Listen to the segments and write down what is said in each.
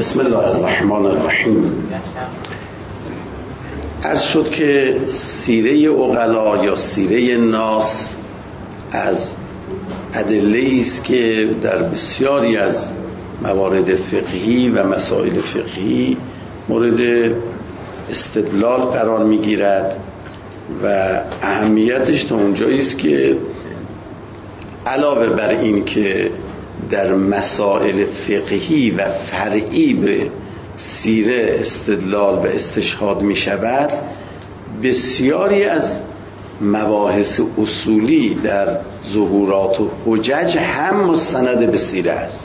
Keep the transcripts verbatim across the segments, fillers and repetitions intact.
بسم الله الرحمن الرحیم. عرض شد که سیره عقلا یا سیره ناس از ادله است که در بسیاری از موارد فقهی و مسائل فقهی مورد استدلال قرار میگیرد و اهمیتش تا اونجایی است که علاوه بر این که در مسائل فقهی و فرعی به سیره استدلال و استشهاد می شود، بسیاری از مباحث اصولی در ظهورات و حجج هم مستند به سیره است.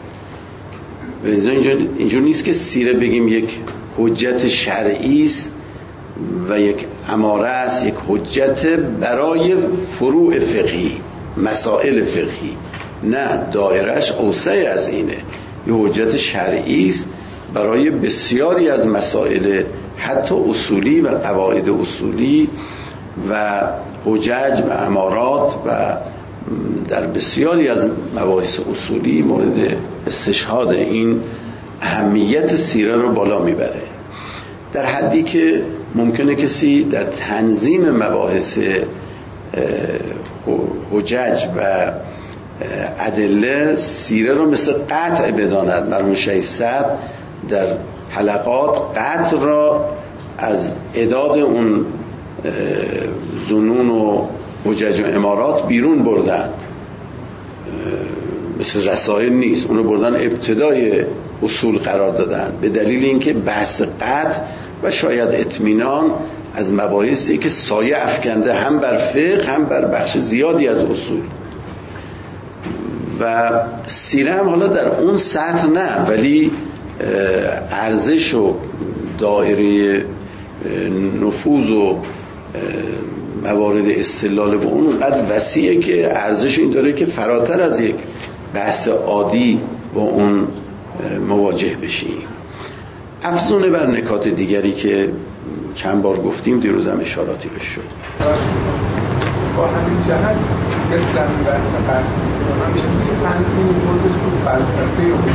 اینجور نیست که سیره بگیم یک حجت شرعی است و یک اماره است، یک حجت برای فروع فقهی، مسائل فقهی. نه، دایرش اوسع از اینه. یه حجت شرعی است برای بسیاری از مسائل حتی اصولی و قواعد اصولی و حجج و امارات و در بسیاری از مباحث اصولی مورد استشهاد. این اهمیت سیره رو بالا میبره در حدی که ممکنه کسی در تنظیم مباحث حجج و ادله سیره رو مثل قطع بداند. مرحوم شیخ صدر در حلقات قطع را از اعداد اون ظنون و حجج و امارات بیرون بردن، مثل رسائل نیست، اونو بردن ابتدای اصول قرار دادن، به دلیل اینکه بحث قطع و شاید اطمینان از مباحثی که سایه افکنده هم بر فقه هم بر بخش زیادی از اصول. و سیره هم حالا در اون سطح نه، ولی ارزش و دایره نفوذ و موارد استدلال و اون اونقدر وسیعه که ارزش این داره که فراتر از یک بحث عادی با اون مواجه بشیم. افزونه بر نکات دیگری که چند بار گفتیم، دیروز هم اشاراتی بهش شد. با همین جهت اسلامی و اصلا همیشه توی پنجمی موردش بود فلسفه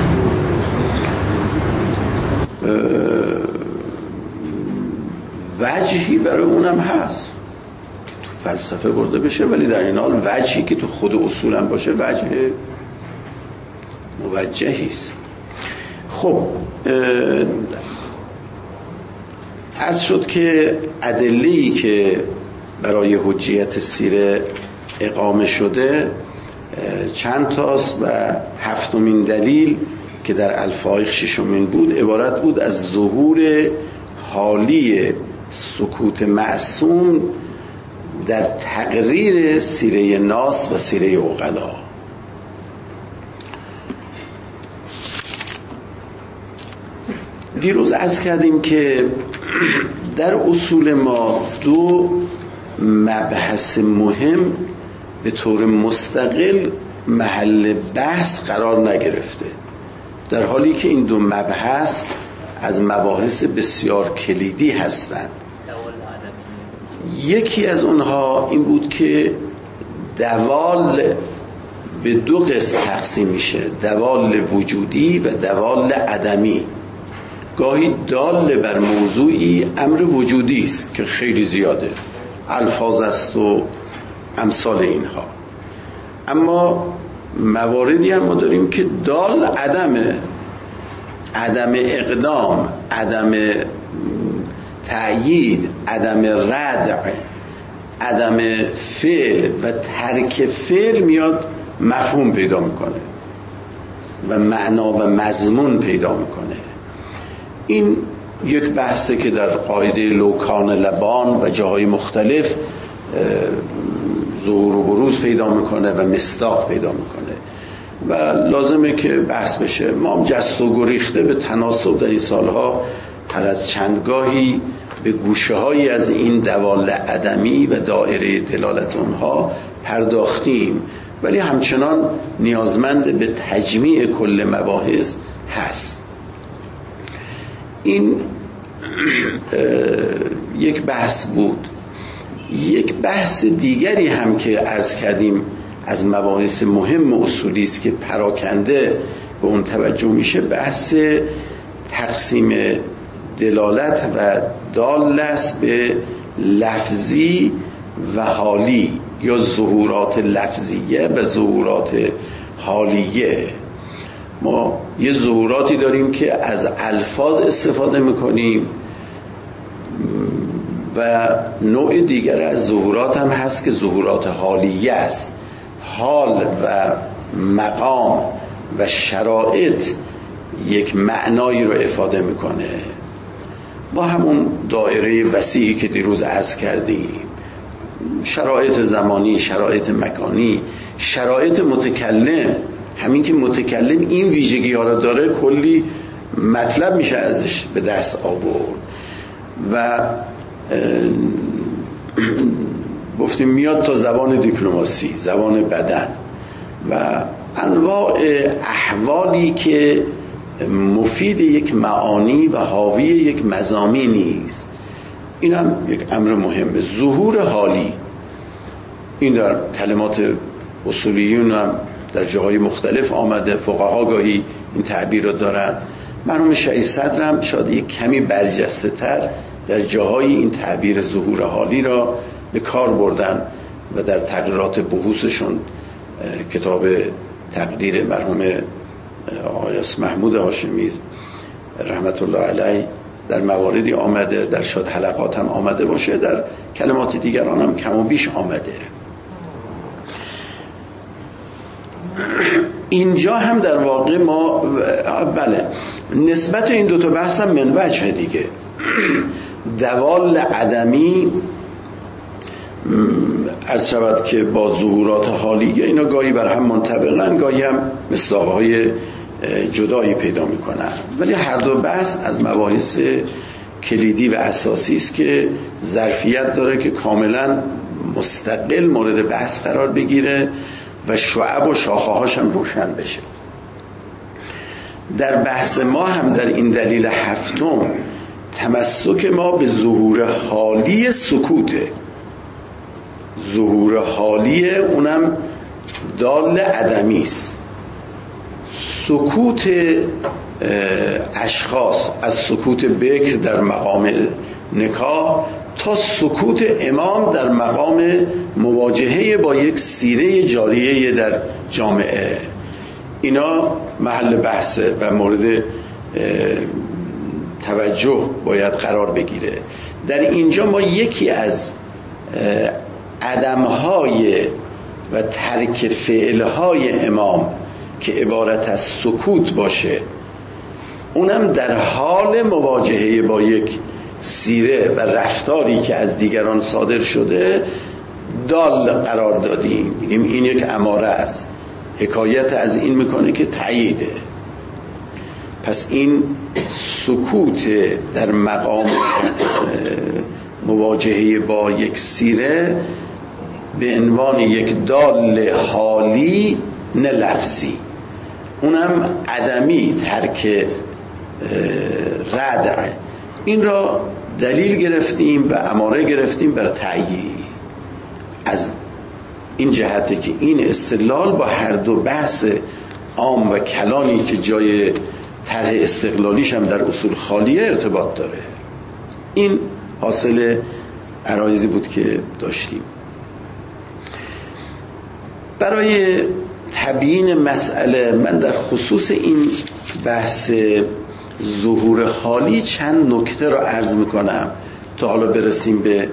وجهی برای اونم هست که تو فلسفه برده بشه، ولی در این حال وجهی که تو خود اصول هم باشه وجه موجهی است. خب عرض شد که ادله‌ای که برای حجیت سیره اقامه شده چند تاست و هفتمین دلیل که در الفایق ششمین بود عبارت بود از ظهور حالی سکوت معصوم در تقریر سیره ناس و سیره عقلا. دیروز عرض کردیم که در اصول ما دو مبحث مهم به طور مستقل محل بحث قرار نگرفته، در حالی که این دو مبحث از مباحث بسیار کلیدی هستند. یکی از اونها این بود که دوال به دو قسم تقسیم میشه، دوال وجودی و دوال عدمی. گاهی دال بر موضوعی امر وجودی است که خیلی زیاده، الفاظ است و امثال اینها، اما مواردی هم ما داریم که دال عدمه، عدم اقدام، عدم تأیید، عدم ردع، عدم فعل و ترک فعل میاد مفهوم پیدا میکنه و معنا و مضمون پیدا میکنه. این یک بحثه که در قاعده لوکان لبان و جاهای مختلف ظهور و بروز پیدا میکنه و مصداق پیدا میکنه و لازمه که بحث بشه. ما هم جست و گریخته به تناسب در این سالها هر از چندگاهی به گوشه هایی از این دوال عدمی و دایره دلالت اونها پرداختیم، ولی همچنان نیازمند به تجمیع کل مباحث هست. این یک بحث بود. یک بحث دیگری هم که عرض کردیم از مباحث مهم اصولی است که پراکنده به اون توجه میشه، بحث تقسیم دلالت و دال است به لفظی و حالی یا ظهورات لفظیه و ظهورات حالیه. ما یه ظهوراتی داریم که از الفاظ استفاده میکنیم و نوع دیگر از ظهورات هم هست که ظهورات حالیه است. حال و مقام و شرایط یک معنایی رو افاده میکنه. با همون دایره وسیعی که دیروز عرض کردیم، شرایط زمانی، شرایط مکانی، شرایط متکلم، همین که متکلم این ویژگی ها رو داره کلی مطلب میشه ازش به دست آورد. و گفتیم میاد تا زبان دیپلماسی، زبان بدن و انواع احوالی که مفید یک معانی و حاوی یک مضامینی است. این هم یک امر مهمه. ظهور حالی، این در کلمات اصولیون هم در جاهای مختلف آمده، فقها گاهی این تعبیر رو دارن. مرحوم شهید صدر هم شاید یک کمی برجسته تر در جاهای این تعبیر ظهور حالی را به کار بردن و در تقریرات بحوثشون، کتاب تقدیر مرحوم آقای محمود هاشمی رحمت الله علیه در مواردی آمده، در شاید حلقات هم آمده باشه، در کلمات دیگران هم کم و بیش آمده. اینجا هم در واقع ما بله نسبت این دوتا بحث هم من وجه دیگه. دوال عدمی عرض شود که با ظهورات حالیه اینا گاهی بر هم منطبقن، گاهی هم مصداقهای جدایی پیدا میکنن، ولی هر دو بحث از مباحث کلیدی و اساسی است که ظرفیت داره که کاملا مستقل مورد بحث قرار بگیره و شعب و شاخه‌هاش هم روشن بشه. در بحث ما هم در این دلیل هفتم تمسک ما به ظهور حالی سکوته. ظهور حالی اونم دال عدمی است. سکوت اشخاص، از سکوت بکر در مقام نکاح تا سکوت امام در مقام مواجهه با یک سیره جاریه در جامعه، اینا محل بحثه و مورد توجه باید قرار بگیره. در اینجا ما یکی از عدمهای و ترک فعلهای امام که عبارت از سکوت باشه، اونم در حال مواجهه با یک سیره و رفتاری که از دیگران صادر شده دال قرار دادیم. میگیم این یک اماره است، حکایت از این میکنه که تاییده. پس این سکوت در مقام مواجهه با یک سیره به عنوان یک دال حالی نه لفظی، اونم عدمی، ترک ردع، این را دلیل گرفتیم و اماره گرفتیم بر تعیین. از این جهته که این استدلال با هر دو بحث عام و کلانی که جای طرح استقلالیش هم در اصول خالیه ارتباط داره. این حاصل عرایزی بود که داشتیم. برای تبیین مسئله من در خصوص این بحث ظهور حالی چند نکته را عرض میکنم تا حالا برسیم به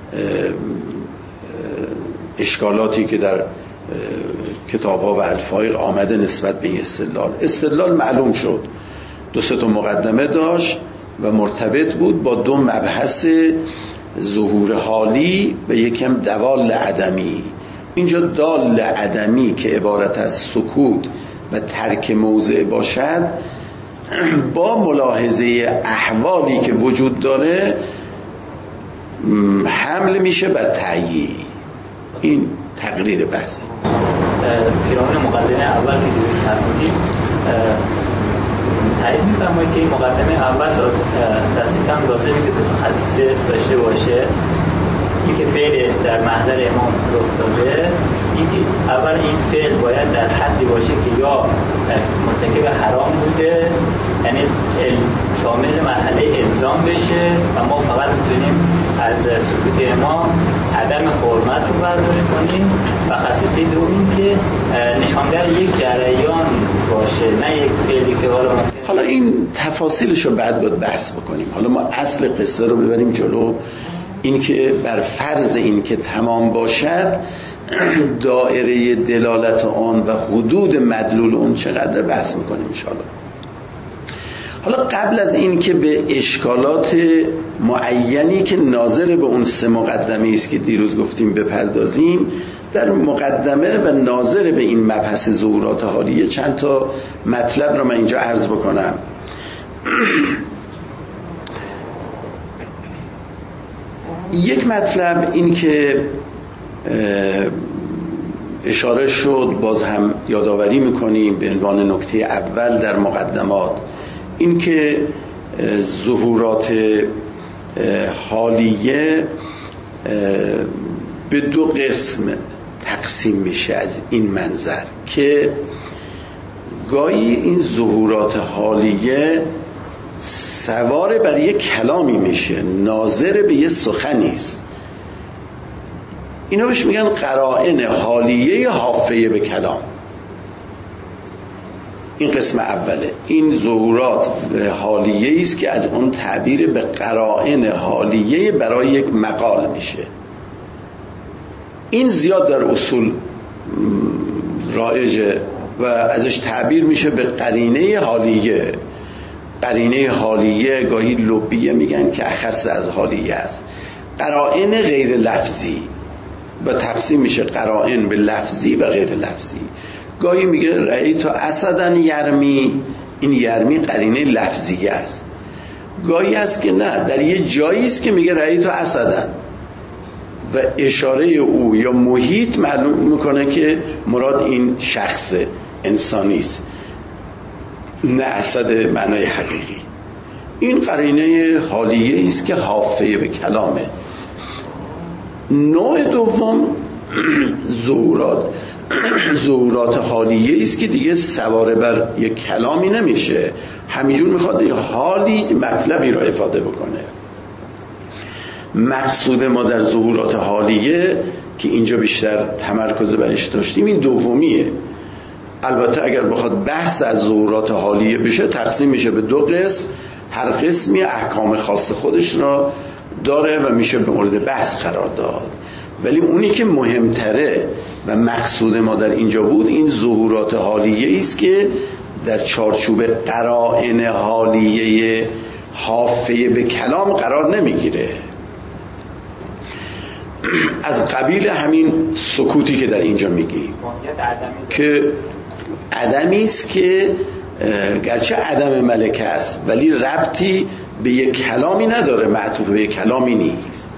اشکالاتی که در کتاب‌ها و الفاظ آمده نسبت به این استدلال. استدلال معلوم شد، دو سه تا مقدمه داشت و مرتبط بود با دو مبحث ظهور حالی و یکم دوال عدمی. اینجا دال عدمی که عبارت از سکوت و ترک موضع باشد، با ملاحظه احوالی که وجود داره حمل میشه بر تعیین. این تقریر بحثه. پیرامون مقدمه اول که دیروز فرمودید تایید می‌فرمایید که این مقدمه اول دست کم لازمه که تخصص داشته باشه، اینکه فعل در محضر امام رخ داده، اینکه اول این فعل باید در حدی باشه که یا مرتکب حرام بوده، یعنی شامل مرحله الزام بشه و ما فقط میتونیم از سکوت ما عدم حرمت رو برداشت کنیم و خصیصه دوم که نشانگر یک جریان باشه، نه یک فعلی که حالا حالا این تفاصیلش رو بعد باید بحث بکنیم. حالا ما اصل قصه رو ببریم جلو. این که بر فرض این که تمام باشد، دائره دلالت آن و حدود مدلول اون چقدر بحث میکنیم انشاءالله. حالا قبل از این که به اشکالات معینی که ناظر به اون سه مقدمه است که دیروز گفتیم بپردازیم، در مقدمه و ناظر به این مبحث ظهورات حالیه چند تا مطلب رو من اینجا عرض بکنم. یک مطلب این که اشاره شد، باز هم یادآوری میکنیم به عنوان نکته اول در مقدمات، این که ظهورات حالیه به دو قسم تقسیم میشه از این منظر که گاهی این ظهورات حالیه سوار بر یک کلامی میشه، ناظر به یه سخنی است. اینا بهش میگن قرائن حالیه حافظه به کلام. این قسم اوله. این ظهورات حالیه است که از اون تعبیر به قرائن حالیه برای یک مقال میشه. این زیاد در اصول رایجه و ازش تعبیر میشه به قرینه حالیه. قرینه حالیه گاهی لبیه میگن که اخص از حالیه است. قرائن غیر لفظی و تقسیم میشه قرائن به لفظی و غیر لفظی. گاهی میگه رأیت اسدن یرمی، این یرمی قرینه لفظیه است. گاهی است که نه، در یه جایی است که میگه رأیت اسدن و اشاره او یا محیط معلوم میکنه که مراد این شخص انسانی است، نه اسد معنای حقیقی. این قرینه حالیه است که حافظه به کلامه. نوع دوم ظهورات ظهورات حالیه است که دیگه سواره بر یک کلامی نمیشه، همینجور میخواد حالی مطلبی را افاده بکنه. مقصود ما در ظهورات حالیه که اینجا بیشتر تمرکز برش داشتیم این دومیه. البته اگر بخواد بحث از ظهورات حالیه بشه تقسیم میشه به دو قسم، هر قسمی احکام خاص خودش را داره و میشه به مورد بحث قرار داد. ولی اونی که مهمتره و مقصود ما در اینجا بود این ظهورات حالیه است که در چارچوب قرائن حالیه حافظه به کلام قرار نمیگیره، از قبیل همین سکوتی که در اینجا میگیم که عدمی است که گرچه عدم ملکه است ولی ربطی به یک کلامی نداره، معطوف به یک کلامی نیست.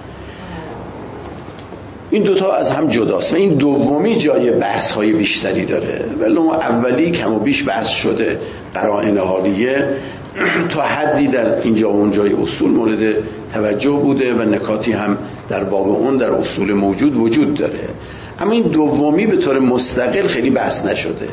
این دوتا از هم جداست و این دومی جای بحث های بیشتری داره، ولی اون اولی کم و بیش بحث شده. قرائن حالیه تا حدی در اینجا و اونجای اصول مورد توجه بوده و نکاتی هم در باب اون در اصول موجود وجود داره، اما این دومی به طور مستقل خیلی بحث نشده.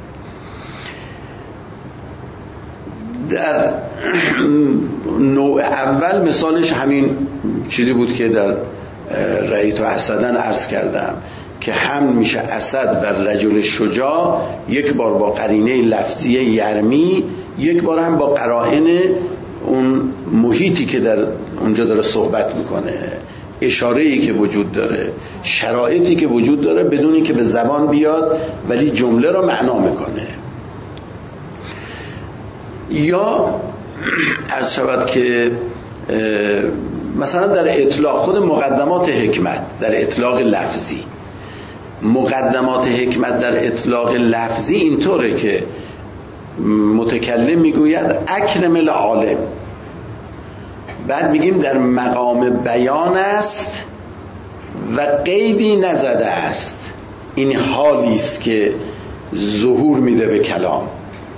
در نوع اول مثالش همین چیزی بود که در رأیت اسدن عرض کردم که حمل میشه اسد بر رجل شجاع، یک بار با قرینه لفظی یرمی، یک بار هم با قرائن اون محیطی که در اونجا داره صحبت میکنه، اشاره‌ای که وجود داره، شرایطی که وجود داره بدون اینکه به زبان بیاد ولی جمله رو معنا میکنه. یا عرض شود که مثلا در اطلاق خود مقدمات حکمت در اطلاق لفظی، مقدمات حکمت در اطلاق لفظی اینطوره که متکلم میگوید اکرم العالم، بعد میگیم در مقام بیان است و قیدی نزده است. این حالی است که ظهور میده به کلام،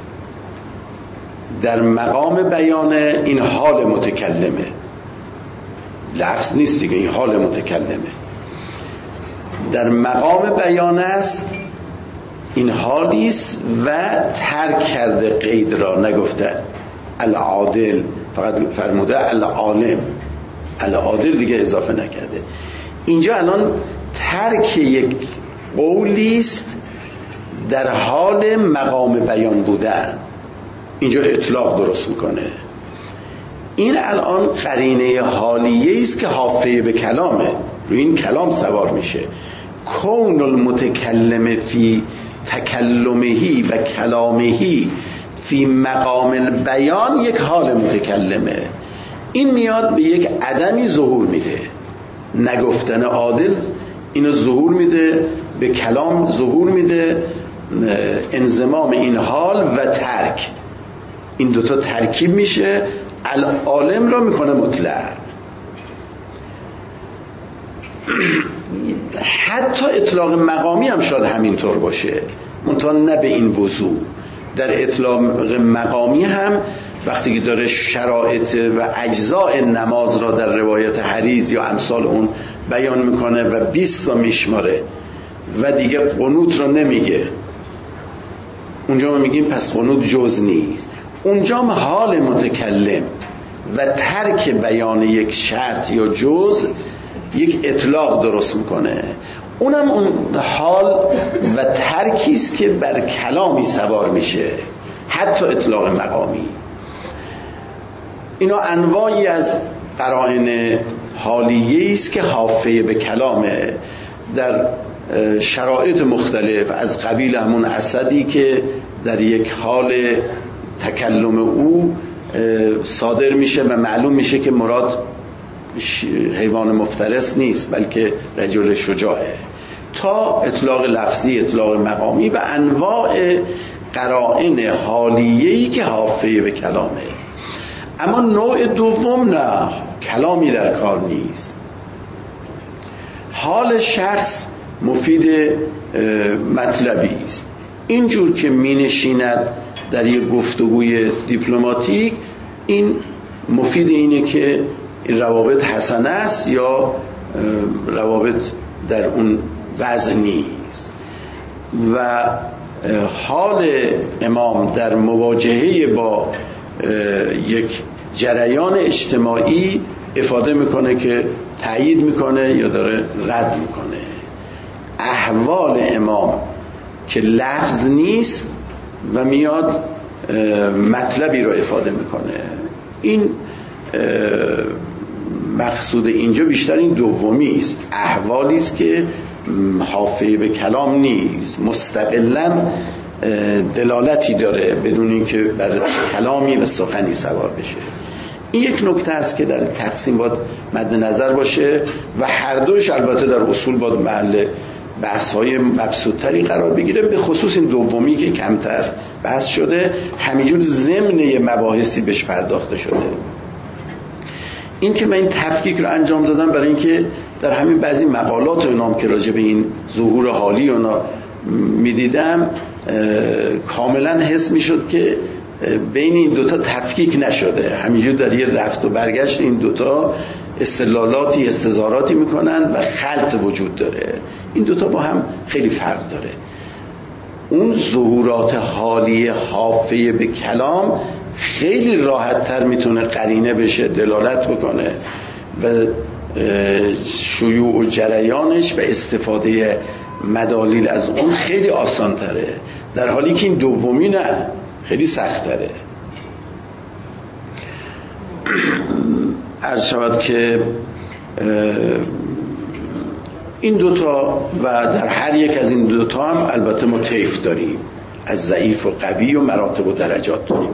در مقام بیان این حال متکلمه، لفظ نیست دیگه، این حال متکلمه. در مقام بیان است این حالی است و ترک کرده قید را، نگفته العادل، فقط فرموده العالم، العادل دیگه اضافه نکرده. اینجا الان ترک یک قولیست در حال مقام بیان بودن، اینجا اطلاق درست میکنه. این الان قرینه حالیه است که حافظه به کلامه، روی این کلام سوار میشه. کون المتکلم فی تکلمهی و کلامهی فی مقام البیان یک حال متکلمه. این میاد به یک عدمی ظهور میده، نگفتن عادل اینو ظهور میده، به کلام ظهور میده، انضمام این حال و ترک، این دوتا ترکیب میشه، العالم را میکنه مطلق. حتی اطلاق مقامی هم شاید همینطور باشه، منتها نه به این وضوح. در اطلاق مقامی هم وقتی که داره شرایط و اجزاء نماز را در روایت حریز یا امثال اون بیان میکنه و بیست تا میشماره و دیگه قنوت را نمیگه، اونجا ما میگیم پس قنوت جز نیست. اونجا حال متکلم و ترک بیان یک شرط یا جز یک اطلاق درست میکنه. اونم اون حال و ترکیست که بر کلامی سوار میشه، حتی اطلاق مقامی. اینا انواعی از قرائن حالیه است که حافظه به کلامه، در شرایط مختلف، از قبیل همون اسدی که در یک حال تکلم او صادر میشه و معلوم میشه که مراد حیوان مفترس نیست بلکه رجل شجاعه، تا اطلاق لفظی، اطلاق مقامی و انواع قرائن حالیه‌ای که حافظه به کلامه. اما نوع دوم نه، کلامی در کار نیست. حال شخص مفید مطلبی است. اینجور که می نشیند در یک گفتگوی دیپلماتیک، این مفید اینه که این روابط حسنه است یا روابط در اون وضع نیست. و حال امام در مواجهه با یک جریان اجتماعی افاده میکنه که تایید میکنه یا داره رد میکنه. احوال امام که لفظ نیست و میاد مطلبی رو افاده میکنه. این مقصود اینجا بیشتر این دومی است، احوالی است که حافظه به کلام نیست، مستقلاً دلالتی داره بدون اینکه بر کلامی و سخنی سوار بشه. این یک نکته است که در تقسیم باید مد نظر باشه و هر دوش البته در اصول باید محل بحث‌های مبسوط‌تری قرار بگیره، به خصوص این دومی که کمتر بحث شده، همینجور ضمن مباحثی بهش پرداخته شده. این که من این تفکیک رو انجام دادم برای اینکه در همین بعضی مقالات و اینام که راجع به این ظهور حالی اونا میدیدم کاملا حس میشد که بین این دوتا تفکیک نشده، همینجور در یه رفت و برگشت این دوتا استدلالاتی استظهاراتی میکنن و خلط وجود داره. این دوتا با هم خیلی فرق داره. اون ظهورات حالی حافظه به کلام خیلی راحت تر میتونه قرینه بشه، دلالت بکنه و شیوع و جریانش و استفاده مدالیل از اون خیلی آسان تره، در حالی که این دومی نه، خیلی سخت تره. عرض شود که این دوتا و در هر یک از این دوتا هم البته ما طیف داریم، از ضعیف و قوی و مراتب و درجات داریم.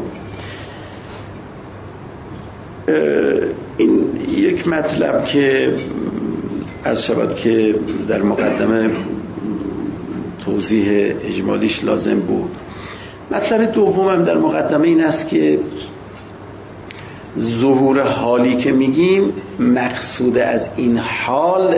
این یک مطلب که عرض شود که در مقدمه توضیح اجمالیش لازم بود. مطلب دومم در مقدمه این است که ظهور حالی که میگیم، مقصود از این حال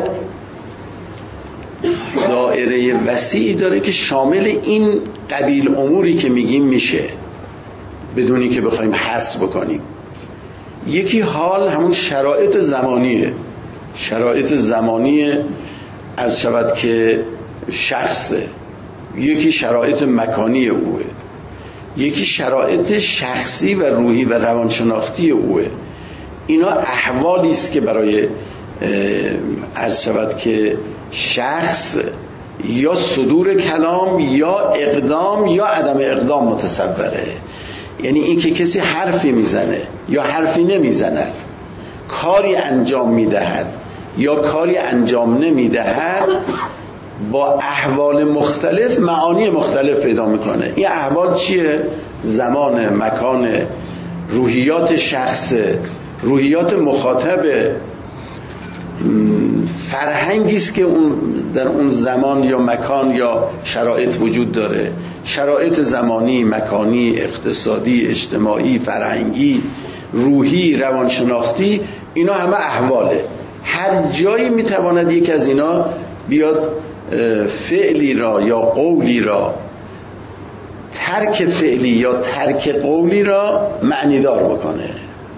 دایره وسیعی داره که شامل این قبیل اموری که میگیم میشه، بدونی که بخوایم حصر بکنیم. یکی حال همون شرایط زمانیه، شرایط زمانی از شود که شخصه، یکی شرایط مکانی اوه، یکی شرایط شخصی و روحی و روانشناختی اوه. اینا احوالی است که برای عرض شود که شخص یا صدور کلام یا اقدام یا عدم اقدام متصوره. یعنی این که کسی حرفی میزنه یا حرفی نمیزنه، کاری انجام میدهد یا کاری انجام نمیدهد، با احوال مختلف معانی مختلف پیدا میکنه. این احوال چیه؟ زمان، مکان، روحیات شخص، روحیات مخاطب، فرهنگی است که اون در اون زمان یا مکان یا شرایط وجود داره. شرایط زمانی، مکانی، اقتصادی، اجتماعی، فرهنگی، روحی، روانشناختی، اینا همه احواله. هر جایی میتواند یک از اینا بیاد فعلی را یا قولی را، ترک فعلی یا ترک قولی را معنیدار بکنه.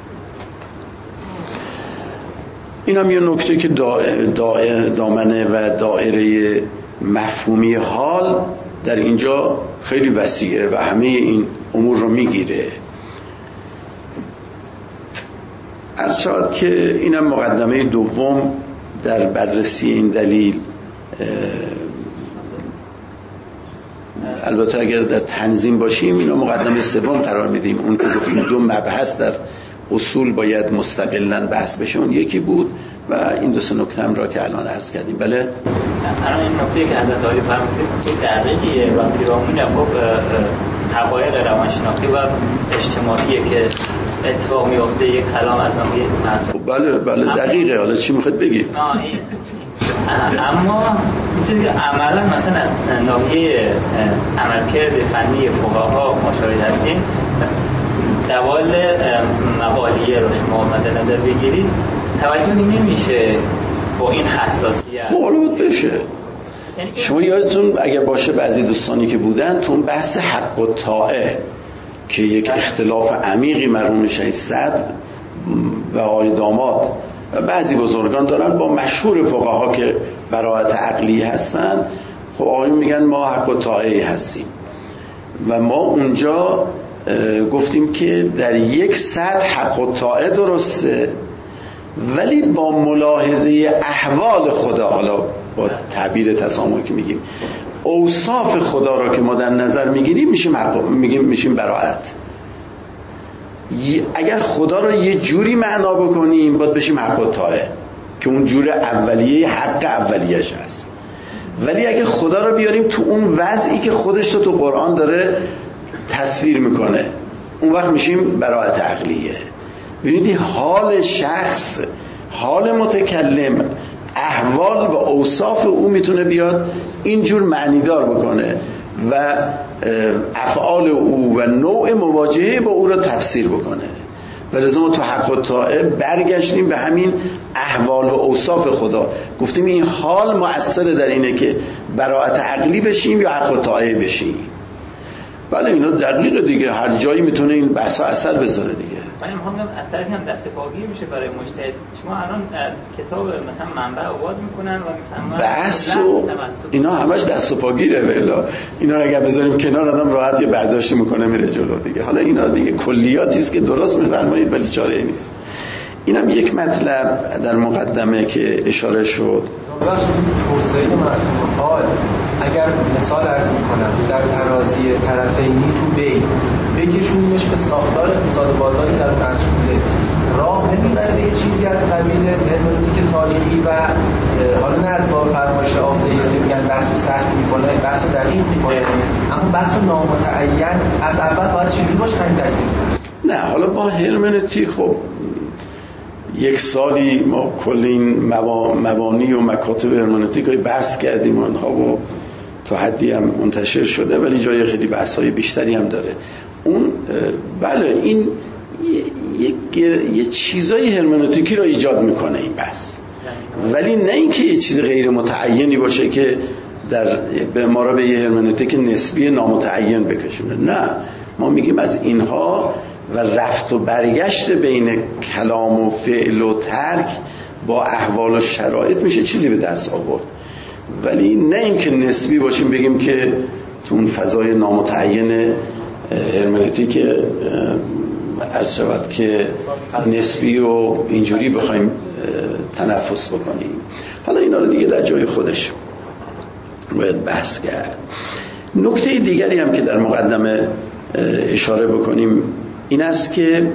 این هم یه نکته که دامنه و دایره مفهومی حال در اینجا خیلی وسیعه و همه این امور رو میگیره. عرض شد که اینم مقدمه دوم در بررسی این دلیل. البته اگر در تنظیم باشیم اینو مقدمه سوم قرار میدیم. اون که گفتیم دو مبحث در اصول باید مستقلاً بحث بشه، اون یکی بود و این دو سه نکته هم را که الان عرض کردیم. بله الان این نکته که حضرت عالی فرمودید دقیقیه و پیرامون خب حقایق روانشناختی و اجتماعیه که اتفاق میفته یک کلام از ناحیه محسوب. بله بله دقیقه. حالا چی میخواد بگید؟ اما چیزی که عملا مثلا از ناحیه عملکرد فنی فقها مشاهده هستیم، دوال مقالیه رو شما مد نظر بگیرید توجهی نمیشه با این حساسیت. خب حالا بود بشه. شما یادتون اگر باشه بعضی دوستانی که بودن تو اون بحث حق و طاعه که یک اختلاف عمیقی مرحوم شهید صدر و آقای داماد و بعضی بزرگان دارن با مشهور فقها که براءت عقلی هستن، خب آقایون میگن ما حق و طاعه هستیم و ما اونجا گفتیم که در یک سطح حق و طاعه درسته، ولی با ملاحظه احوال خدا، حالا با تعبیر تسامح که میگیم اوصاف خدا را که ما در نظر میگیریم میشیم حق، میگیم میشیم براءت. اگر خدا را یه جوری معنا بکنیم باید بشیم حق و طاعه که اون جور اولیه حق اولیه‌اش هست. ولی اگر خدا را بیاریم تو اون وضعی که خودش رو تو قرآن داره تصویر میکنه، اون وقت میشیم براءت عقلیه. ببینید حال شخص، حال متکلم، احوال و اوصاف او میتونه بیاد اینجور معنیدار بکنه و افعال او و نوع مواجهه با او را تفسیر بکنه. و لذا ما تو حق و طاعه برگشتیم به همین احوال و اوصاف خدا، گفتیم این حال مؤثر در اینه که براءت عقلی بشیم یا حق و طاعه بشیم. بله اینا دقیقه دیگه، هر جایی میتونه این بحثا اثر بذاره دیگه. من میخوام از طرفی هم دست پاگیر میشه برای مجتهد. شما الان کتاب مثلا منبع آواز میکنن و میفهمن بحث و اینا همش دست و پاگیره. بلا اینا رو اگر بذاریم کنار آدم راحت یه برداشت میکنه میره جلو دیگه. حالا اینا دیگه کلیاتی است که درست میفرمایید ولی چاره‌ای نیست. اینم یک مطلب در مقدمه که اشاره شد. بخش توسعه مفهوم حال اگر مثال عرض میکنم در ترازی طرفینی تو بین بکشونیمش به ساختار اقتصاد بازاری در عصر بوده، راه نمیبره به یه چیزی از قبیل هرمنوتیک تاریخی و حالا نه از باب فرمایش آسایی که میگن بحث رو سخت میکنه، بحث رو دقیق میکنه، اما بحث رو نامتعین از اول باید چجوری باشه همین تکلیف. نه حالا با هرمنوتیک خب یک سالی ما کل این مبانی و مکاتب هرمنوتیک های بحث کردیم، آنها و تا حدی هم منتشر شده ولی جای خیلی بحث های بیشتری هم داره. اون بله این یه, یه،, یه چیزای هرمنوتیکی رو ایجاد میکنه این بحث، ولی نه اینکه یه چیز غیر متعینی باشه که در به ما را به یه هرمنوتیک نسبی نامتعین بکشونه. نه، ما میگیم از اینها و رفت و برگشت بین کلام و فعل و ترک با احوال و شرایط میشه چیزی به دست آورد، ولی نه اینکه نسبی باشیم بگیم که تو اون فضای نامتعین هرمنوتیک عرض شود که نسبی و اینجوری بخوایم تنفس بکنیم. حالا اینا رو دیگه در جای خودش باید بحث کرد. نکته دیگری هم که در مقدمه اشاره بکنیم این است که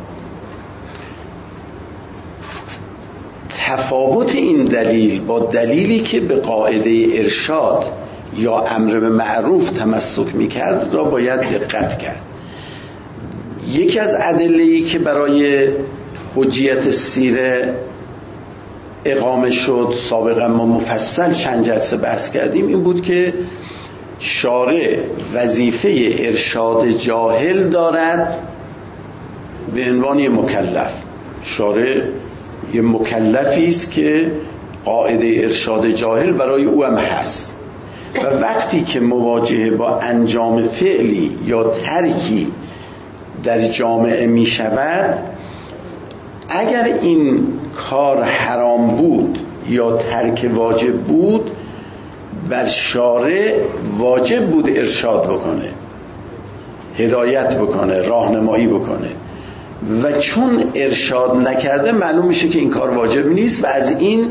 تفاوت این دلیل با دلیلی که به قاعده ارشاد یا امر به معروف تمسک میکرد را باید دقت کرد. یکی از ادله‌ای که برای حجیت سیره اقامه شد، سابقا ما مفصل چند جلسه بحث کردیم، این بود که شارع وظیفه ارشاد جاهل دارد به عنوان مکلف. شارع یه مکلفی است که قاعده ارشاد جاهل برای او هم هست و وقتی که مواجهه با انجام فعلی یا ترکی در جامعه می شود، اگر این کار حرام بود یا ترک واجب بود، بر شارع واجب بود ارشاد بکنه، هدایت بکنه، راهنمایی بکنه و چون ارشاد نکرده معلوم میشه که این کار واجب نیست و از این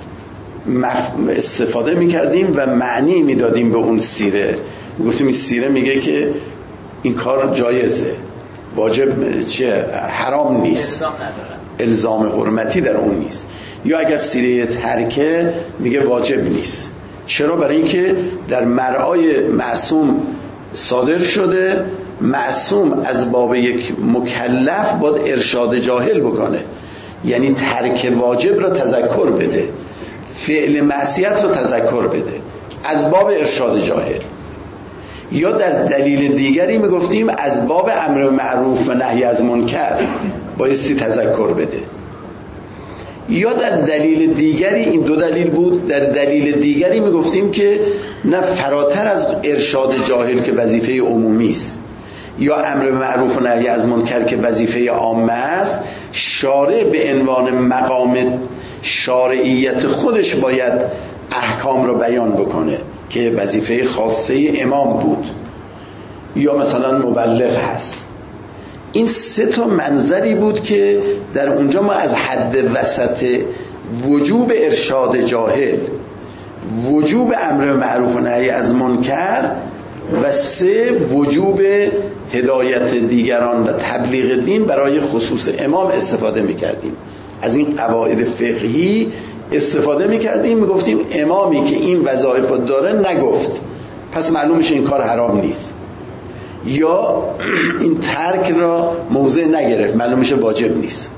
استفاده میکردیم و معنی میدادیم به اون سیره. گفتیم این سیره میگه که این کار جایزه، واجب چه حرام نیست، الزام حرمتی در اون نیست. یا اگر سیره ترکه میگه واجب نیست. چرا؟ برای اینکه در مرعای معصوم صادر شده. معصوم از باب یک مکلف باید ارشاد جاهل بکنه، یعنی ترک واجب را تذکر بده، فعل معصیت را تذکر بده، از باب ارشاد جاهل. یا در دلیل دیگری میگفتیم از باب امر معروف و نهی از منکر بایستی تذکر بده. یا در دلیل دیگری، این دو دلیل بود، در دلیل دیگری میگفتیم که نه، فراتر از ارشاد جاهل که وظیفه عمومی است یا امر معروف و نهی از منکر که وظیفه عامه است، شارع به عنوان مقام شارعیت خودش باید احکام رو بیان بکنه که وظیفه خاصه امام بود یا مثلا مبلغ هست. این سه تا منظری بود که در اونجا ما از حد وسط وجوب ارشاد جاهل، وجوب امر معروف و نهی از منکر و سه وجوب هدایت دیگران و تبلیغ دین برای خصوص امام استفاده میکردیم. از این قواعد فقهی استفاده میکردیم، میگفتیم امامی که این وظایف داره نگفت، پس معلوم میشه این کار حرام نیست، یا این ترک را موضع نگرفت، معلوم میشه واجب نیست.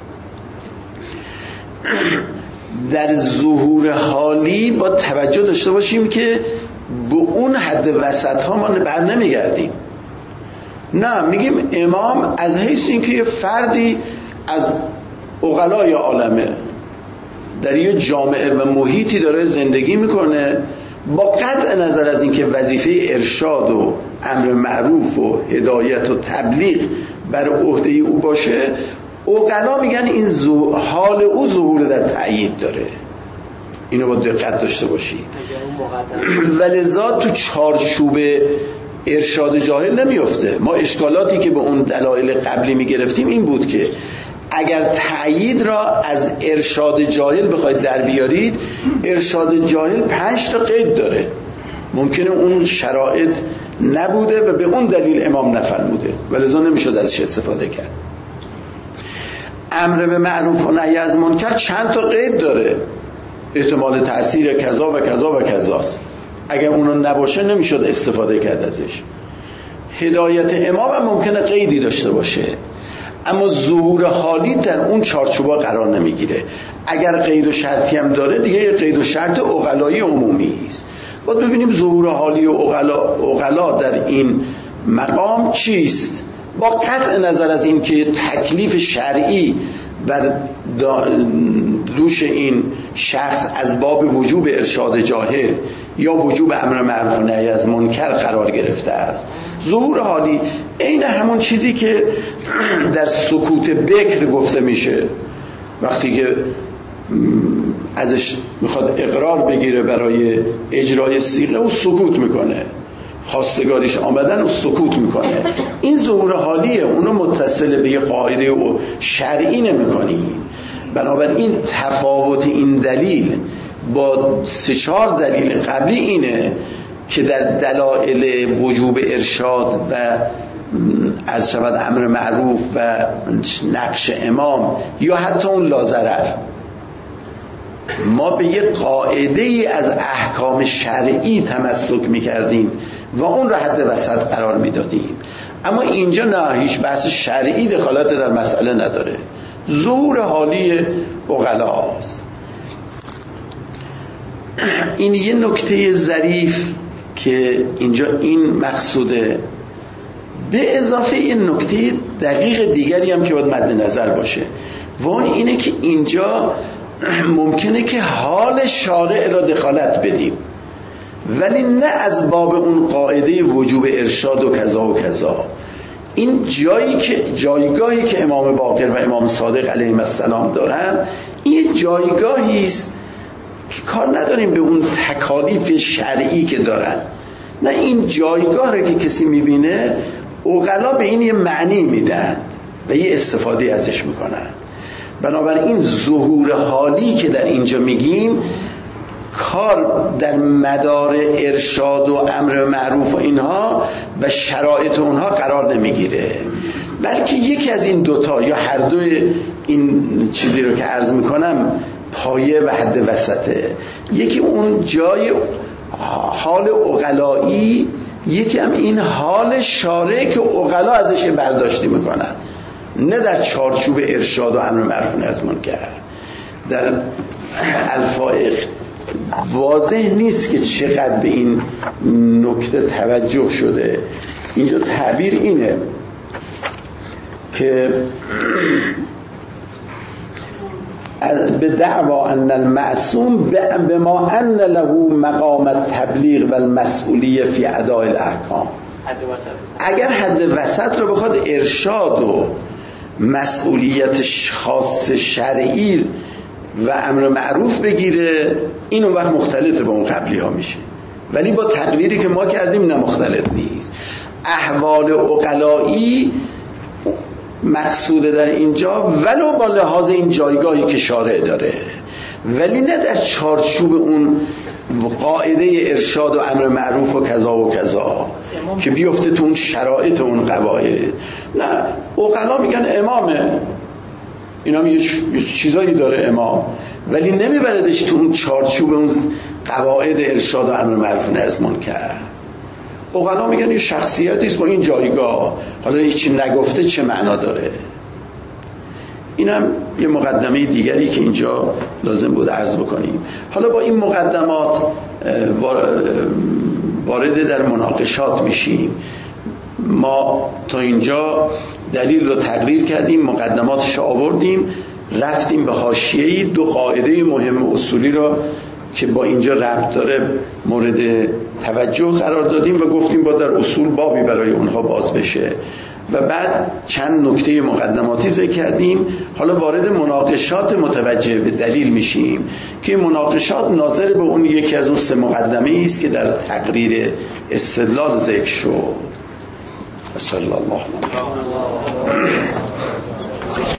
در ظهور حالی با توجه داشته باشیم که به اون حد وسط ها ما بر نمیگردیم. نه، میگیم امام از حیث اینکه یه فردی از عقلای عالمه در یه جامعه و محیطی داره زندگی میکنه، با قطع نظر از اینکه وظیفه ارشاد و امر معروف و هدایت و تبلیغ بر عهده او باشه، عقلا میگن این زو... حال او ظهور در تأیید داره. اینو با دقت داشته باشید. ولذا تو چارچوب ارشاد جاهل نمیفته. ما اشکالاتی که به اون دلایل قبلی میگرفتیم این بود که اگر تأیید را از ارشاد جاهل بخواید در بیارید، ارشاد جاهل پنج تا قید داره، ممکنه اون شرایط نبوده و به اون دلیل امام نفرموده و لذا نمیشد ازش استفاده کرد. امر به معروف و نهی از منکر چند تا قید داره، احتمال تأثیر کذا و کذا و کذاست، اگر اونو نباشه نمیشد استفاده کرد ازش. هدایت امام هم ممکنه قیدی داشته باشه، اما ظهور حالی در اون چارچوبا قرار نمیگیره. اگر قید و شرطی هم داره دیگه یه قید و شرط عقلایی عمومی است. باید ببینیم ظهور حالی و عقلا در این مقام چیست، با قطع نظر از این که تکلیف شرعی بر دوش این شخص از باب وجوب ارشاد جاهل یا وجوب امر معروف و نهی از منکر قرار گرفته است. ظهور حالی عین همون چیزی که در سکوت بکر گفته میشه، وقتی که ازش میخواد اقرار بگیره برای اجرای صیغه و سکوت میکنه، خواستگاریش آمدن و سکوت میکنه. این ظهور حالیه، اونو متصل به یه قاعده و شرعی نمیکنی. بنابراین تفاوت این دلیل با سه چهار دلیل قبلی اینه که در دلایل وجوب ارشاد و عرض شود امر معروف و نقش امام یا حتی اون لازرر ما به یه قاعده ای از احکام شرعی تمسک میکردیم و اون را حد وسط قرار میدادیم. اما اینجا نه، هیچ بحث شرعی دخالت در مسئله نداره، ظهور حالی عقلاست. این یه نکته ظریف که اینجا این مقصوده، به اضافه یه نکته دقیق دیگری هم که باید مد نظر باشه و اون اینه که اینجا ممکنه که حال شارع را دخالت بدیم ولی نه از باب اون قاعده وجوب ارشاد و کذا و کذا. این جایی که جایگاهی که امام باقر و امام صادق علیهم السلام دارن، این جایگاهی است که کار نداریم به اون تکالیف شرعی که دارن. نه، این جایگاه را که کسی میبینه عقلا به این یه معنی میدن و یه استفاده ازش میکنن. بنابراین ظهور حالی که در اینجا میگیم کار در مدار ارشاد و امر معروف و اینها و شرایط اونها قرار نمیگیره، بلکه یکی از این دوتا یا هر دوی این چیزی رو که عرض میکنم پایه و حد وسطه. یکی اون جای حال عقلایی، یکی هم این حال شارع که عقلا ازش برداشتی میکنن، نه در چارچوب ارشاد و امر معروف و نهی از منکر. در الفائق واضح نیست که چقدر به این نکته توجه شده. اینجا تعبیر اینه که به دعوا ان المعصوم بما ان له مقام التبلیغ و المسئولیه فی اداء الاحکام. اگر حد وسط رو بخواد ارشاد و مسئولیت خاص شرعی و امر معروف بگیره، این اون وقت مختلط با اون قبلی ها میشه، ولی با تقریری که ما کردیم نه، مختلط نیست. احوال عقلایی مقصوده در اینجا ولو با لحاظ این جایگاهی که شارع داره، ولی نه در چارچوب اون قاعده ارشاد و امر معروف و کذا و کذا که بیفته تو اون شرایط اون قواعد. نه، عقلا میگن امامه، اینا هم یه چیزایی داره امام، ولی نمیبردش تو اون چارچوب اون قواعد ارشاد و امر معروف و نهی از منکر. عقلا میگن یه شخصیتی است با این جایگاه، حالا هیچی نگفته چه معنا داره. اینم یه مقدمه دیگری که اینجا لازم بود عرض بکنیم. حالا با این مقدمات وارد در مناقشات میشیم. ما تا اینجا دلیل رو تقریر کردیم، مقدماتش رو آوردیم، رفتیم به حاشیه‌ای دو قاعده مهم اصولی رو که با اینجا ربط داره مورد توجه قرار دادیم و گفتیم با در اصول بابی برای اونها باز بشه و بعد چند نکته مقدماتی ذکر کردیم. حالا وارد مناقشات متوجه به دلیل میشیم که مناقشات ناظر به اون یکی از اون سه مقدمه است که در تقریر استدلال ذکر شد. صلی الله علیه و